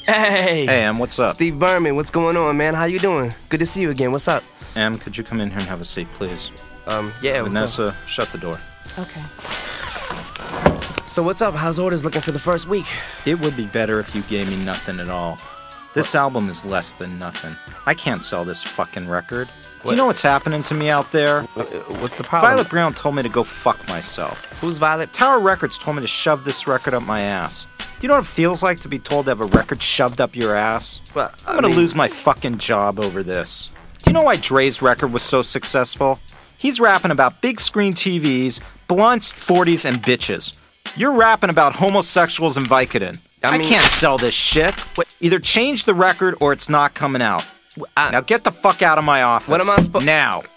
Hey! Hey, Em, what's up? Steve Berman, what's going on, man? How you doing? Good to see you again. What's up? Em, could you come in here and have a seat, please? Yeah, what's Vanessa, shut the door. Okay. up? So what's up? How's orders looking for the first week? It would be better if you gave me nothing at all. This album is less than nothing. I can't sell this fucking record. Do you know what's happening to me out there? What's the problem? Violet Brown told me to go fuck myself. Who's Violet? Tower Records told me to shove this record up my ass. Do you know what it feels like to be told to have a record shoved up your ass? Well, I'm gonna lose my fucking job over this. Do you know why Dre's record was so successful? He's rapping about big screen TVs, blunts, 40s, and bitches. You're rapping about homosexuals and Vicodin. I mean- can't sell this shit. What? Either change the record or it's not coming out. Now get the fuck out of my office. What am I supposed- Now.